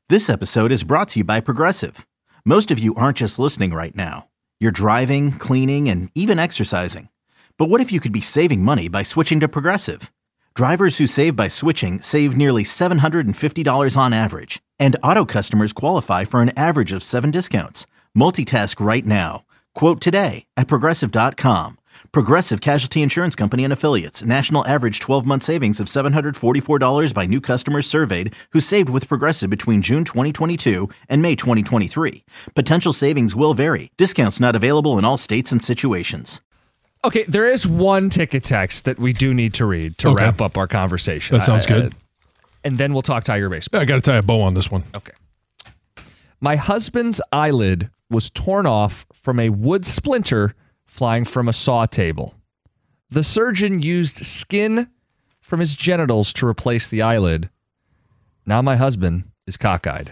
This episode is brought to you by Progressive. Most of you aren't just listening right now. You're driving, cleaning, and even exercising. But what if you could be saving money by switching to Progressive? Drivers who save by switching save nearly $750 on average. And auto customers qualify for an average of 7 discounts. Multitask right now. Quote today at Progressive.com. Progressive Casualty Insurance Company and Affiliates. National average 12-month savings of $744 by new customers surveyed who saved with Progressive between June 2022 and May 2023. Potential savings will vary. Discounts not available in all states and situations. Okay, there is one ticket text that we do need to read to wrap up our conversation. That sounds good. And then we'll talk Tiger baseball. I got to tie a bow on this one. Okay. My husband's eyelid was torn off from a wood splinter flying from a saw table. The surgeon used skin from his genitals to replace the eyelid. Now my husband is cockeyed.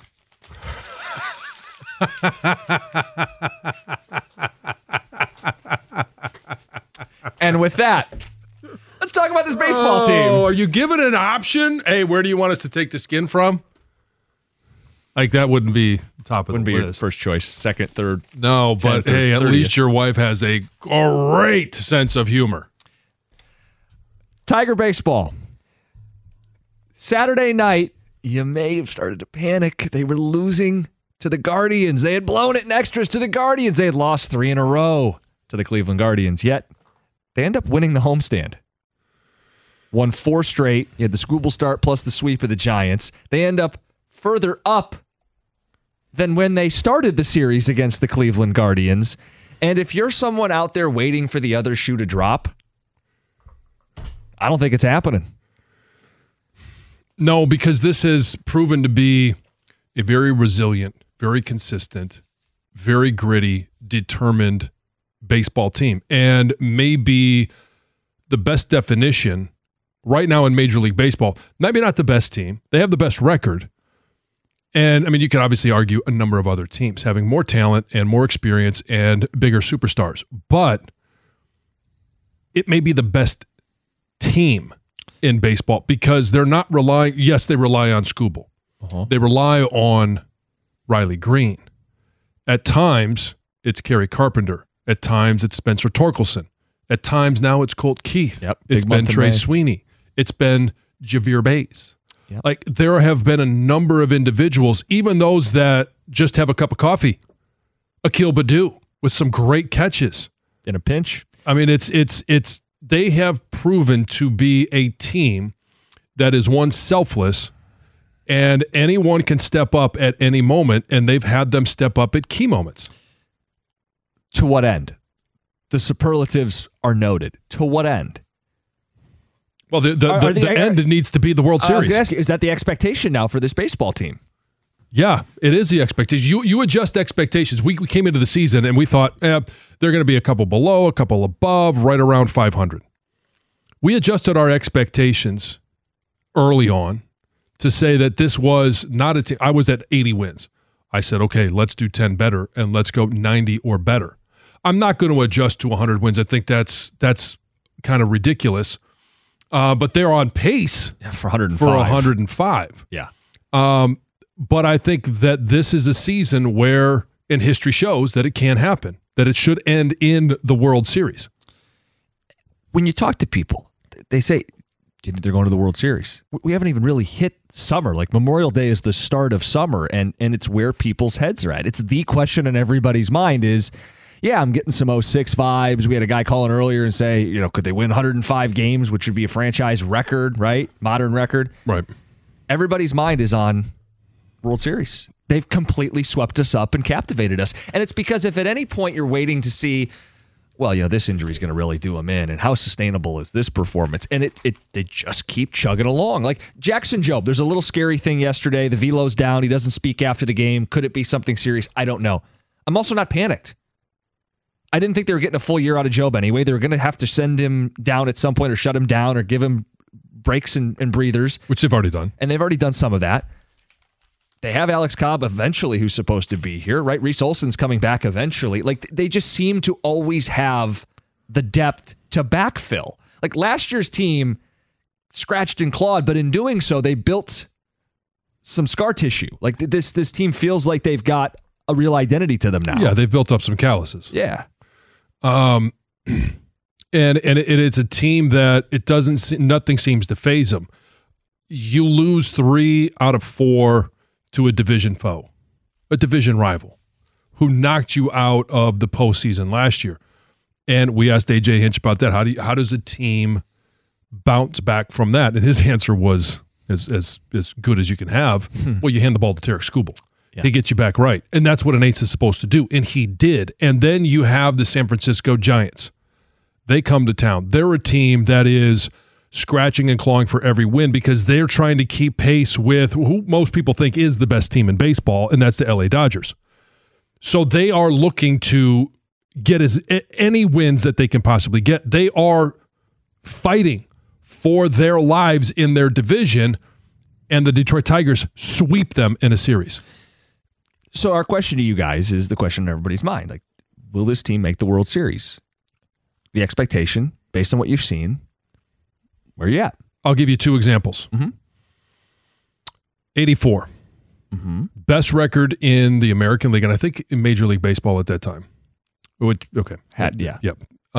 And with that, let's talk about this baseball team. Are you given an option? Hey, where do you want us to take the skin from? Like, that wouldn't be top of Wouldn't the be list. your first choice, second, third. No, but 10th, hey, at 30th. least your wife has a great sense of humor. Tiger baseball. Saturday night, you may have started to panic. They were losing to the Guardians. They had blown it in extras to the Guardians. They had lost 3 in a row to the Cleveland Guardians. Yet, they end up winning the homestand. Won 4 straight. You had the Scooble start plus the sweep of the Giants. They end up further up than when they started the series against the Cleveland Guardians. And if you're someone out there waiting for the other shoe to drop, I don't think it's happening. No, because this has proven to be a very resilient, very consistent, very gritty, determined baseball team. And maybe the best definition right now in Major League Baseball, maybe not the best team. They have the best record. And, I mean, you could obviously argue a number of other teams having more talent and more experience and bigger superstars. But it may be the best team in baseball because they're not relying – yes, they rely on Scooble. They rely on Riley Green. At times, it's Kerry Carpenter. At times, it's Spencer Torkelson. At times now, it's Colt Keith. It's been Trey Sweeney. It's been Javier Baez. Yep. Like, there have been a number of individuals, even those that just have a cup of coffee. Akil Baddoo with some great catches. In a pinch. I mean, it's they have proven to be a team that is, one, selfless, and anyone can step up at any moment, and they've had them step up at key moments. To what end? The superlatives are noted. To what end? Well, the end needs to be the World Series. I was going to ask you, is that the expectation now for this baseball team? Yeah, it is the expectation. You adjust expectations. We came into the season and we thought, they're going to be a couple below, a couple above, right around 500. We adjusted our expectations early on to say that this was not a team. I was at 80 wins. I said, okay, let's do 10 better and let's go 90 or better. I'm not going to adjust to 100 wins. I think that's kind of ridiculous. But they're on pace for 105. For 105. Yeah. But I think that this is a season where, and history shows that it can happen, that it should end in the World Series. When you talk to people, they say, do you think they're going to the World Series? We haven't even really hit summer. Like, Memorial Day is the start of summer, and it's where people's heads are at. It's the question in everybody's mind is, yeah, I'm getting some 06 vibes. We had a guy calling earlier and say, could they win 105 games, which would be a franchise record, right? Modern record. Right. Everybody's mind is on World Series. They've completely swept us up and captivated us. And it's because if at any point you're waiting to see, well, this injury is going to really do them in, and how sustainable is this performance? And they just keep chugging along. Like Jackson Jobe, there's a little scary thing yesterday. The velo's down. He doesn't speak after the game. Could it be something serious? I don't know. I'm also not panicked. I didn't think they were getting a full year out of Jobe anyway. They were going to have to send him down at some point or shut him down or give him breaks and breathers. Which they've already done. And they've already done some of that. They have Alex Cobb eventually who's supposed to be here, right? Reese Olson's coming back eventually. Like, they just seem to always have the depth to backfill. Like, last year's team scratched and clawed, but in doing so, they built some scar tissue. Like this team feels like they've got a real identity to them now. Yeah, they've built up some calluses. Yeah. And it's a team that nothing seems to faze them. You lose 3 out of 4 to a division foe, a division rival, who knocked you out of the postseason last year. And we asked AJ Hinch about that. How does a team bounce back from that? And his answer was as good as you can have. Well, you hand the ball to Tarek Skubal. Yeah. He gets you back right. And that's what an ace is supposed to do. And he did. And then you have the San Francisco Giants. They come to town. They're a team that is scratching and clawing for every win because they're trying to keep pace with who most people think is the best team in baseball, and that's the LA Dodgers. So they are looking to get any wins that they can possibly get. They are fighting for their lives in their division, and the Detroit Tigers sweep them in a series. So our question to you guys is the question in everybody's mind. Like, will this team make the World Series? The expectation, based on what you've seen, where are you at? I'll give you 2 examples. 84. Best record in the American League, and I think in Major League Baseball at that time. Okay. Yep.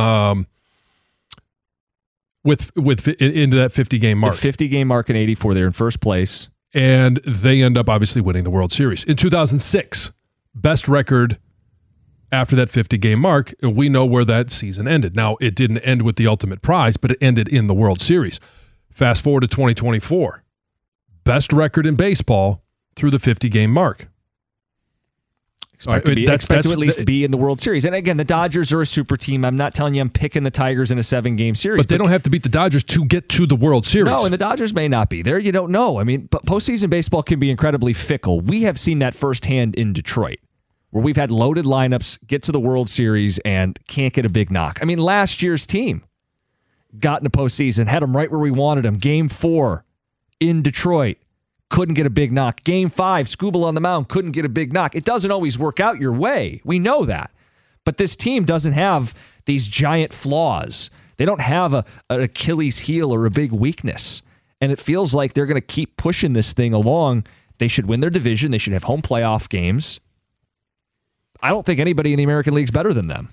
With into that 50-game mark. The 50-game mark in 84, they're in first place. And they end up obviously winning the World Series. In 2006, best record after that 50-game mark, and we know where that season ended. Now, it didn't end with the ultimate prize, but it ended in the World Series. Fast forward to 2024, best record in baseball through the 50-game mark. Expect to at least be in the World Series. And again, the Dodgers are a super team. I'm not telling you I'm picking the Tigers in a 7-game series. But they don't have to beat the Dodgers to get to the World Series. No, and the Dodgers may not be there. You don't know. I mean, but postseason baseball can be incredibly fickle. We have seen that firsthand in Detroit, where we've had loaded lineups get to the World Series and can't get a big knock. I mean, last year's team got in the postseason, had them right where we wanted them. Game 4 in Detroit. Couldn't get a big knock. Game 5, Skubal on the mound, couldn't get a big knock. It doesn't always work out your way. We know that. But this team doesn't have these giant flaws. They don't have an Achilles heel or a big weakness. And it feels like they're going to keep pushing this thing along. They should win their division. They should have home playoff games. I don't think anybody in the American League is better than them.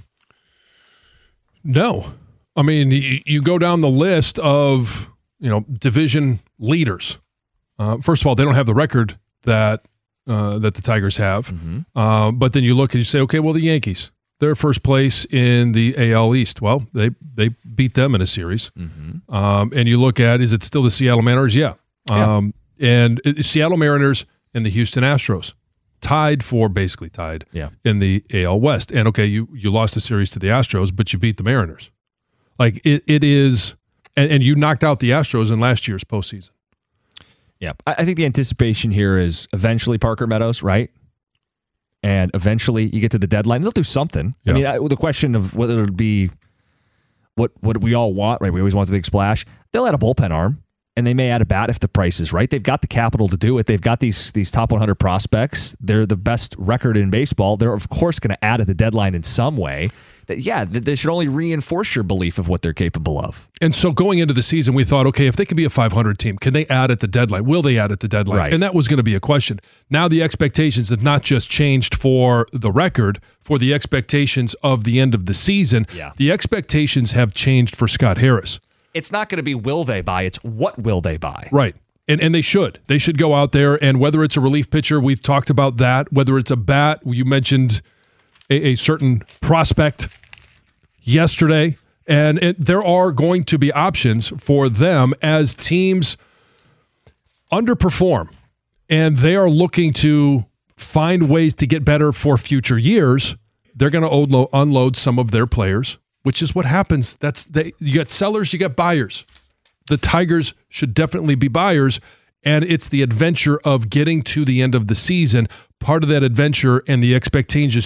No. I mean, you go down the list of, division leaders. First of all, they don't have the record that the Tigers have. But then you look and you say, okay, well, the Yankees, they're first place in the AL East. Well, they beat them in a series. And you look at, is it still the Seattle Mariners? Yeah. And Seattle Mariners and the Houston Astros basically tied in the AL West. And okay, you lost the series to the Astros, but you beat the Mariners. Like it is, and you knocked out the Astros in last year's postseason. Yeah, I think the anticipation here is eventually Parker Meadows, right? And eventually you get to the deadline. They'll do something. Yeah. I mean, the question of whether it'll be what we all want, right? We always want the big splash. They'll add a bullpen arm, and they may add a bat if the price is right. They've got the capital to do it. They've got these top 100 prospects. They're the best record in baseball. They're, of course, going to add at the deadline in some way. They should only reinforce your belief of what they're capable of. And so going into the season, we thought, okay, if they can be a 500 team, can they add at the deadline? Will they add at the deadline? Right. And that was going to be a question. Now the expectations have not just changed for the record, for the expectations of the end of the season. Yeah. The expectations have changed for Scott Harris. It's not going to be will they buy, it's what will they buy. Right. And they should. They should go out there, and whether it's a relief pitcher, we've talked about that, whether it's a bat, you mentioned a certain prospect yesterday, and there are going to be options for them as teams underperform, and they are looking to find ways to get better for future years. They're going to unload some of their players, which is what happens. You got sellers, you got buyers. The Tigers should definitely be buyers, and it's the adventure of getting to the end of the season. Part of that adventure and the expectations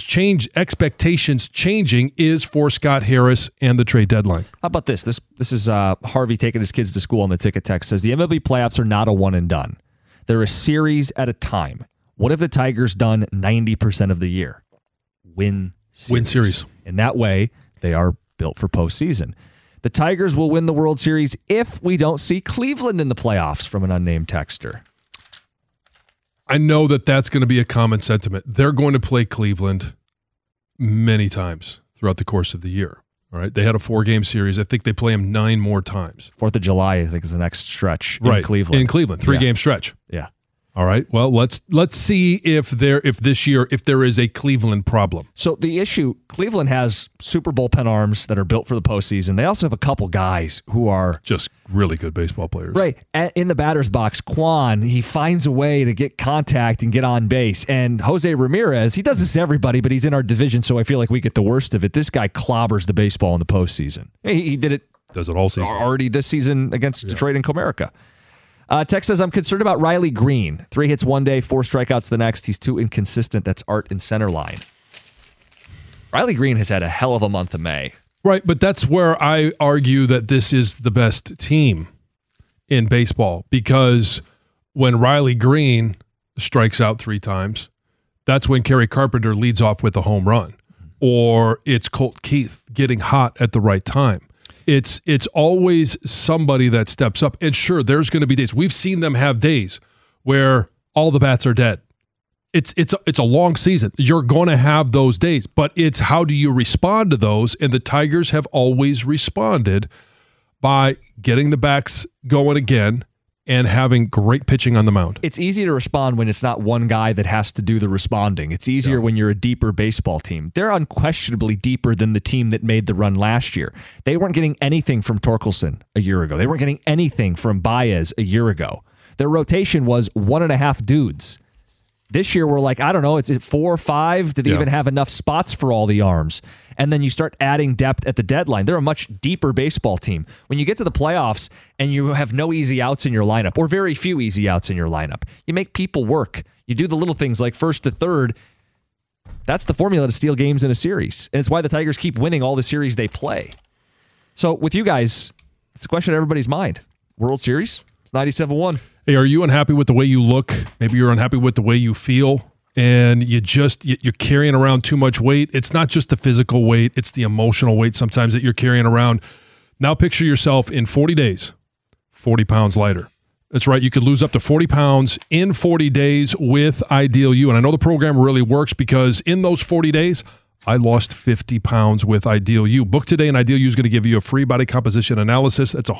changing is for Scott Harris and the trade deadline. How about this? This is Harvey taking his kids to school on the ticket text. Says the MLB playoffs are not a one and done. They're a series at a time. What have the Tigers done 90% of the year? Win series. In that way, they are built for postseason. The Tigers will win the World Series if we don't see Cleveland in the playoffs, from an unnamed texter. I know that that's going to be a common sentiment. They're going to play Cleveland many times throughout the course of the year. All right. They had a 4-game series. I think they play them 9 more times. 4th of July, I think, is the next stretch in Cleveland. In Cleveland, 3-game stretch. Yeah. All right. Well, let's see if there is a Cleveland problem. So the issue, Cleveland has super bullpen arms that are built for the postseason. They also have a couple guys who are just really good baseball players. Right. In the batter's box, Kwan, he finds a way to get contact and get on base. And Jose Ramirez, he does this to everybody, but he's in our division, so I feel like we get the worst of it. This guy clobbers the baseball in the postseason. He did it. Does it all season. Already this season against Detroit and Comerica. Tex says, I'm concerned about Riley Green. 3 hits one day, 4 strikeouts the next. He's too inconsistent. That's Art in center line. Riley Green has had a hell of a month of May. Right, but that's where I argue that this is the best team in baseball, because when Riley Green strikes out 3 times, that's when Kerry Carpenter leads off with a home run, or it's Colt Keith getting hot at the right time. It's always somebody that steps up. And sure, there's going to be days. We've seen them have days where all the bats are dead. It's a long season. You're going to have those days, but it's how do you respond to those? And the Tigers have always responded by getting the backs going again and having great pitching on the mound. It's easy to respond when it's not one guy that has to do the responding. It's easier when you're a deeper baseball team. They're unquestionably deeper than the team that made the run last year. They weren't getting anything from Torkelson a year ago. They weren't getting anything from Baez a year ago. Their rotation was 1.5 dudes. This year, we're like, I don't know, it's 4 or 5? Did they even have enough spots for all the arms? And then you start adding depth at the deadline. They're a much deeper baseball team. When you get to the playoffs and you have no easy outs in your lineup, or very few easy outs in your lineup, you make people work. You do the little things like first to third. That's the formula to steal games in a series. And it's why the Tigers keep winning all the series they play. So with you guys, it's a question on everybody's mind. World Series, it's 97-1. Hey, are you unhappy with the way you look? Maybe you're unhappy with the way you feel, and you're carrying around too much weight. It's not just the physical weight, it's the emotional weight sometimes that you're carrying around. Now picture yourself in 40 days, 40 pounds lighter. That's right. You could lose up to 40 pounds in 40 days with Ideal You. And I know the program really works because in those 40 days, I lost 50 pounds with Ideal You. Book today, and Ideal You is going to give you a free body composition analysis. That's a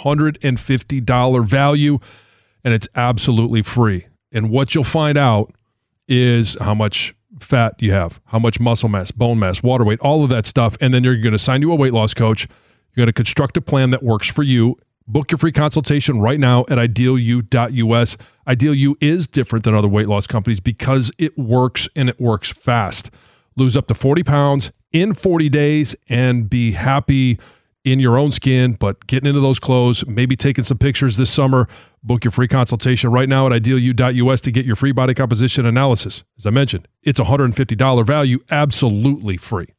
$150 value. And it's absolutely free. And what you'll find out is how much fat you have, how much muscle mass, bone mass, water weight, all of that stuff. And then you're going to assign you a weight loss coach. You're going to construct a plan that works for you. Book your free consultation right now at idealu.us. Ideal You is different than other weight loss companies because it works and it works fast. Lose up to 40 pounds in 40 days and be happy in your own skin, but getting into those clothes, maybe taking some pictures this summer. Book your free consultation right now at idealu.us to get your free body composition analysis. As I mentioned, it's a $150 value, absolutely free.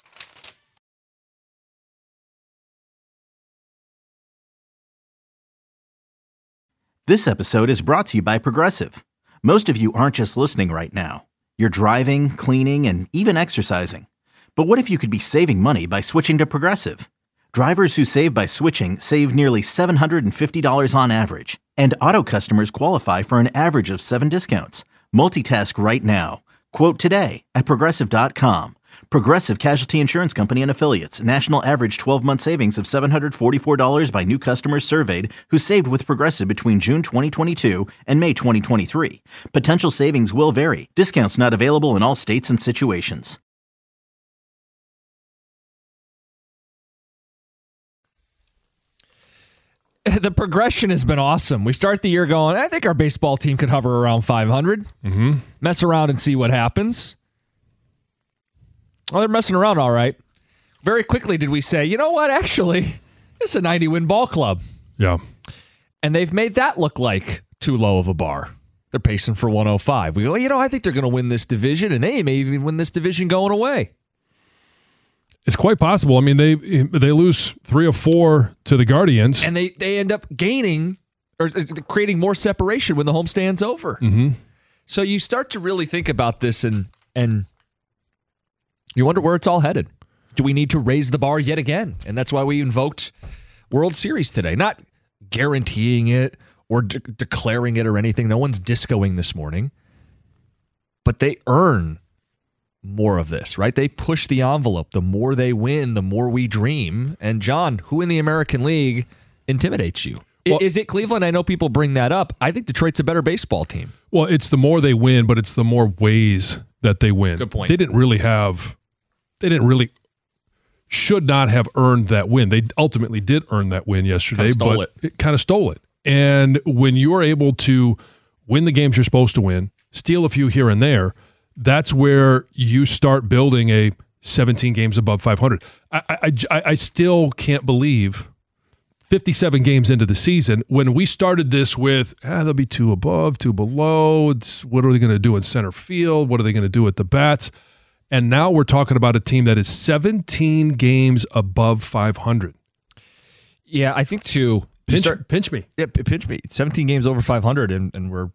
This episode is brought to you by Progressive. Most of you aren't just listening right now. You're driving, cleaning, and even exercising. But what if you could be saving money by switching to Progressive? Drivers who save by switching save nearly $750 on average, and auto customers qualify for an average of 7 discounts. Multitask right now. Quote today at Progressive.com. Progressive Casualty Insurance Company and Affiliates. National average 12-month savings of $744 by new customers surveyed who saved with Progressive between June 2022 and May 2023. Potential savings will vary. Discounts not available in all states and situations. The progression has been awesome. We start the year going, I think our baseball team could hover around 500. Mess around and see what happens. Well, they're messing around all right. Very quickly did we say, you know what, actually, it's a 90-win ball club. Yeah. And they've made that look like too low of a bar. They're pacing for 105. We go, I think they're going to win this division, and they may even win this division going away. It's quite possible. I mean, they lose 3 or 4 to the Guardians. And they end up gaining or creating more separation when the homestand's over. Mm-hmm. So you start to really think about this and you wonder where it's all headed. Do we need to raise the bar yet again? And that's why we invoked World Series today. Not guaranteeing it or declaring it or anything. No one's discoing this morning. but they earn more of this, right? They push the envelope. The more they win, the more we dream. And John, who in the American League intimidates you? Well, is it Cleveland? I know people bring that up. I think Detroit's a better baseball team. Well, it's the more they win, but it's the more ways that they win. Good point. They didn't really should not have earned that win. They ultimately did earn that win yesterday, but it kind of stole it. And when you're able to win the games you're supposed to win, steal a few here and there, that's where you start building a 17 games above 500. I still can't believe 57 games into the season, when we started this with, there'll be 2 above, 2 below. What are they going to do in center field? What are they going to do at the bats? And now we're talking about a team that is 17 games above 500. Yeah, I think too. Pinch me. Yeah, pinch me. 17 games over 500, and we're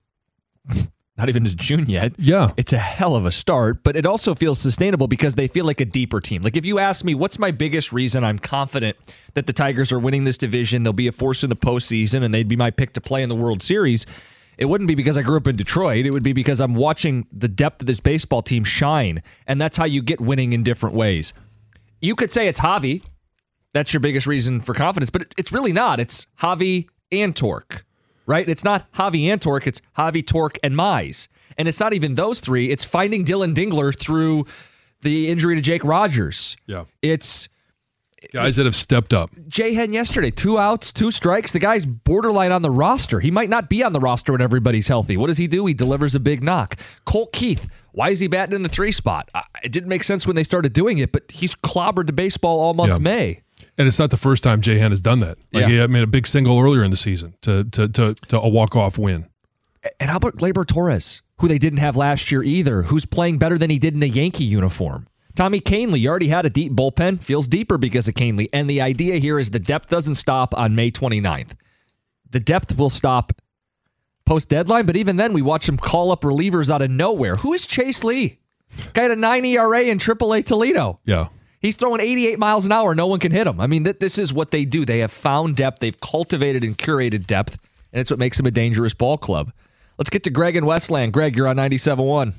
not even in June yet. Yeah. It's a hell of a start, but it also feels sustainable because they feel like a deeper team. Like if you ask me, what's my biggest reason I'm confident that the Tigers are winning this division, they'll be a force in the postseason, and they'd be my pick to play in the World Series, it wouldn't be because I grew up in Detroit. It would be because I'm watching the depth of this baseball team shine, and that's how you get winning in different ways. You could say it's Javi. That's your biggest reason for confidence, but it's really not. It's Javi and Torque, right? It's not Javi and Torque. It's Javi, Torque, and Mize. And it's not even those three. It's finding Dylan Dingler through the injury to Jake Rogers. Yeah. It's guys that have stepped up. Jay Henn yesterday, 2 outs, 2 strikes. The guy's borderline on the roster. He might not be on the roster when everybody's healthy. What does he do? He delivers a big knock. Colt Keith, why is he batting in the 3 spot? It didn't make sense when they started doing it, but he's clobbered the baseball all month May. And it's not the first time Jay Henn has done that. He had made a big single earlier in the season to a walk-off win. And how about Gleyber Torres, who they didn't have last year either, who's playing better than he did in a Yankee uniform? Tommy Kahnle, you already had a deep bullpen, feels deeper because of Kahnle. And the idea here is the depth doesn't stop on May 29th. The depth will stop post-deadline, but even then we watch him call up relievers out of nowhere. Who is Chase Lee? Guy had a 9 ERA in AAA Toledo. Yeah. He's throwing 88 miles an hour. No one can hit him. I mean, this is what they do. They have found depth. They've cultivated and curated depth, and it's what makes them a dangerous ball club. Let's get to Greg in Westland. Greg, you're on 97.1.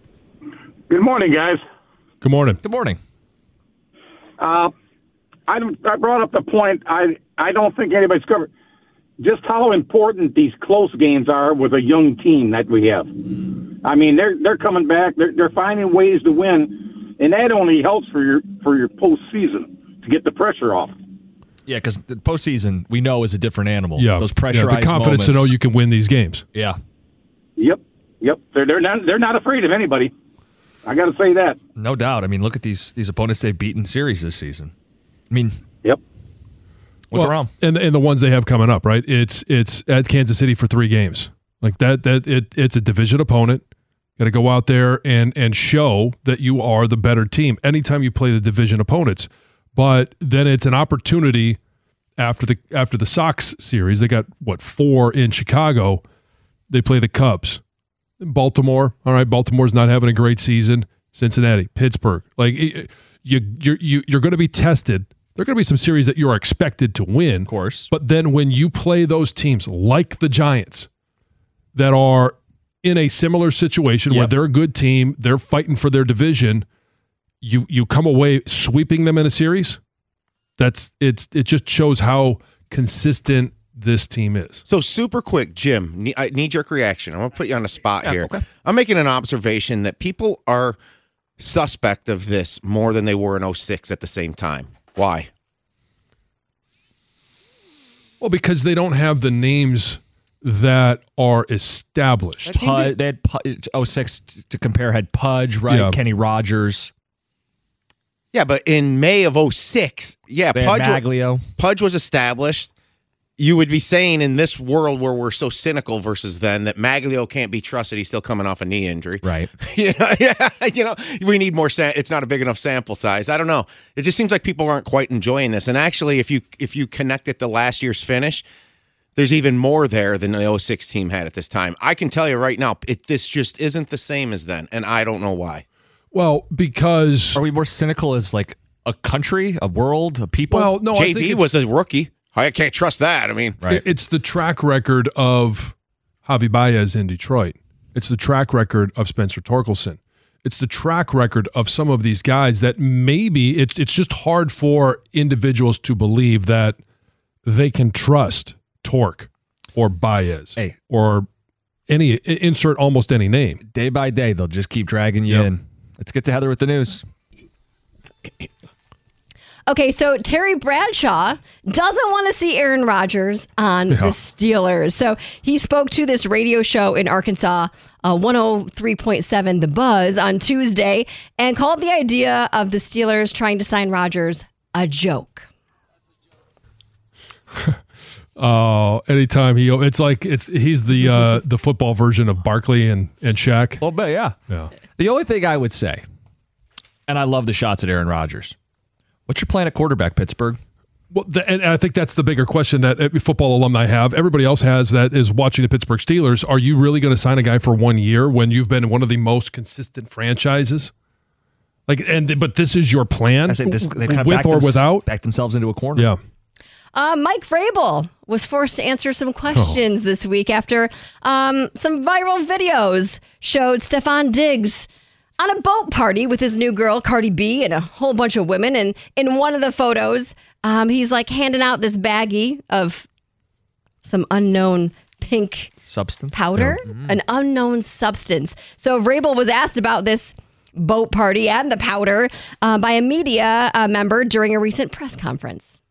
Good morning, guys. Good morning. Good morning. I brought up the point. I don't think anybody's covered just how important these close games are with a young team that we have. I mean, they're coming back. They're finding ways to win, and that only helps for your postseason to get the pressure off. Yeah, because the postseason we know is a different animal. Yeah, those pressurized the confidence moments. to know you can win these games. Yeah. Yep. They're not afraid of anybody. I got to say that. No doubt. I mean, look at these opponents they've beaten series this season. I mean, yep. Look around. And the ones they have coming up, right? It's at Kansas City for 3 games. Like it's a division opponent. Got to go out there and show that you are the better team anytime you play the division opponents. But then it's an opportunity after the Sox series. They got 4 in Chicago. They play the Cubs. Baltimore, all right. Baltimore's not having a great season. Cincinnati, Pittsburgh, like you're going to be tested. There are going to be some series that you are expected to win, of course. But then when you play those teams like the Giants, that are in a similar situation where they're a good team, they're fighting for their division, you come away sweeping them in a series. It just shows how consistent this team is. So super quick, Jim, knee-jerk reaction. I'm going to put you on the spot here. Okay. I'm making an observation that people are suspect of this more than they were in 06 at the same time. Why? Well, because they don't have the names that are established. They had 06 to compare, had Pudge, right? Yeah. Kenny Rogers. Yeah, but in May of 06, They had Maglio. Pudge was established. You would be saying in this world where we're so cynical versus then that Maglio can't be trusted. He's still coming off a knee injury. Right. We need more. It's not a big enough sample size. I don't know. It just seems like people aren't quite enjoying this. And actually, if you connect it to last year's finish, there's even more there than the 06 team had at this time. I can tell you right now, this just isn't the same as then, and I don't know why. Well, because Are we more cynical as like a country, a world, a people? well, no, I think JV it's- was a rookie. I can't trust that. I mean, Right. It's the track record of Javi Baez in Detroit. It's the track record of Spencer Torkelson. It's the track record of some of these guys that maybe it's just hard for individuals to believe that they can trust Torque or Baez or insert almost any name. Day by day, they'll just keep dragging you in. Let's get to Heather with the news. Okay, so Terry Bradshaw doesn't want to see Aaron Rodgers on the Steelers. So he spoke to this radio show in Arkansas, 103.7 The Buzz, on Tuesday, and called the idea of the Steelers trying to sign Rodgers a joke. Oh, anytime he's the football version of Barkley and Shaq. A little bit, yeah. The only thing I would say, and I love the shots at Aaron Rodgers. What's your plan at quarterback, Pittsburgh? Well, and I think that's the bigger question that every football alumni have. Everybody else has that is watching the Pittsburgh Steelers. Are you really going to sign a guy for 1 year when you've been one of the most consistent franchises? But this is your plan, I say this, they kind of with or without? Back themselves into a corner. Yeah. Mike Vrabel was forced to answer some questions this week after some viral videos showed Stefon Diggs on a boat party with his new girl, Cardi B, and a whole bunch of women. And in one of the photos, he's like handing out this baggie of some unknown pink substance powder, an unknown substance. So Vrabel was asked about this boat party and the powder by a media member during a recent press conference.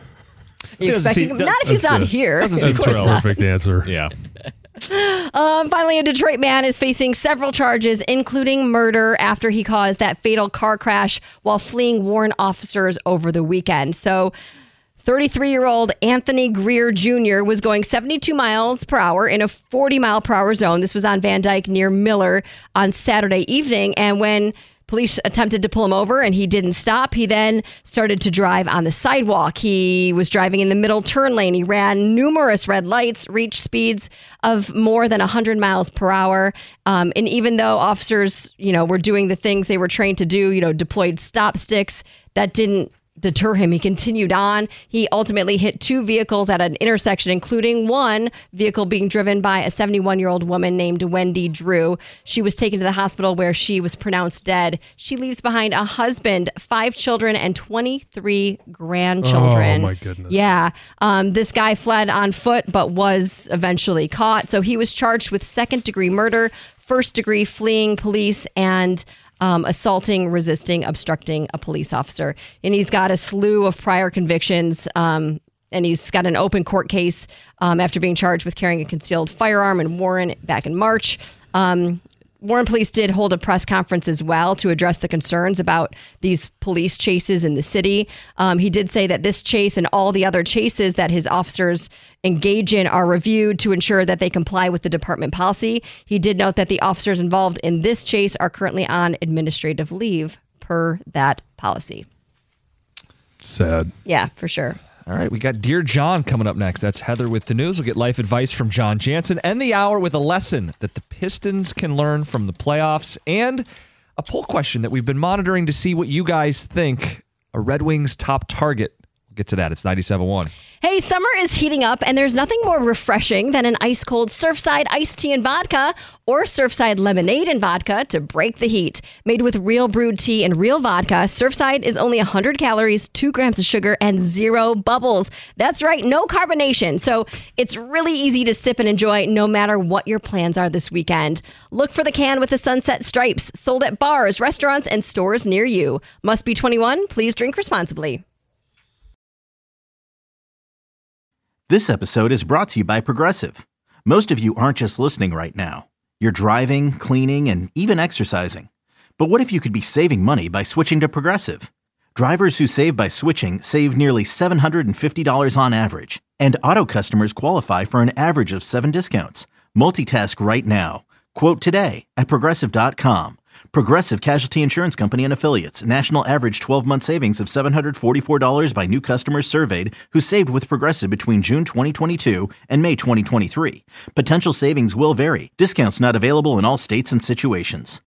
You expecting him? Not if he's not here. That's a perfect answer. Yeah. Finally, a Detroit man is facing several charges, including murder, after he caused that fatal car crash while fleeing Warren officers over the weekend. So 33-year-old Anthony Greer Jr. was going 72 miles per hour in a 40-mile-per-hour zone. This was on Van Dyke near Miller on Saturday evening. And when police attempted to pull him over and he didn't stop, he then started to drive on the sidewalk. He was driving in the middle turn lane. He ran numerous red lights, reached speeds of more than 100 miles per hour. And even though officers, were doing the things they were trained to do, deployed stop sticks, that didn't deter him. He continued on. He ultimately hit two vehicles at an intersection, including one vehicle being driven by a 71-year-old woman named Wendy Drew. She was taken to the hospital where she was pronounced dead. She leaves behind a husband, 5 children, and 23 grandchildren. Oh, my goodness. Yeah. This guy fled on foot but was eventually caught. So he was charged with second-degree murder, first-degree fleeing police, and assaulting, resisting, obstructing a police officer. And he's got a slew of prior convictions, and he's got an open court case after being charged with carrying a concealed firearm in Warren back in March. Warren police did hold a press conference as well to address the concerns about these police chases in the city. He did say that this chase and all the other chases that his officers engage in are reviewed to ensure that they comply with the department policy. He did note that the officers involved in this chase are currently on administrative leave per that policy. Sad. Yeah, for sure. All right, we got Dear John coming up next. That's Heather with the news. We'll get life advice from John Jansen. End the hour with a lesson that the Pistons can learn from the playoffs and a poll question that we've been monitoring to see what you guys think. A Red Wings top target. We'll get to that. It's 97.1. Hey, summer is heating up, and there's nothing more refreshing than an ice-cold Surfside iced tea and vodka or Surfside lemonade and vodka to break the heat. Made with real brewed tea and real vodka, Surfside is only 100 calories, 2 grams of sugar, and 0 bubbles. That's right, no carbonation. So it's really easy to sip and enjoy no matter what your plans are this weekend. Look for the can with the sunset stripes, sold at bars, restaurants, and stores near you. Must be 21. Please drink responsibly. This episode is brought to you by Progressive. Most of you aren't just listening right now. You're driving, cleaning, and even exercising. But what if you could be saving money by switching to Progressive? Drivers who save by switching save nearly $750 on average. And auto customers qualify for an average of 7 discounts. Multitask right now. Quote today at Progressive.com. Progressive Casualty Insurance Company and Affiliates. National average 12-month savings of $744 by new customers surveyed who saved with Progressive between June 2022 and May 2023. Potential savings will vary. Discounts not available in all states and situations.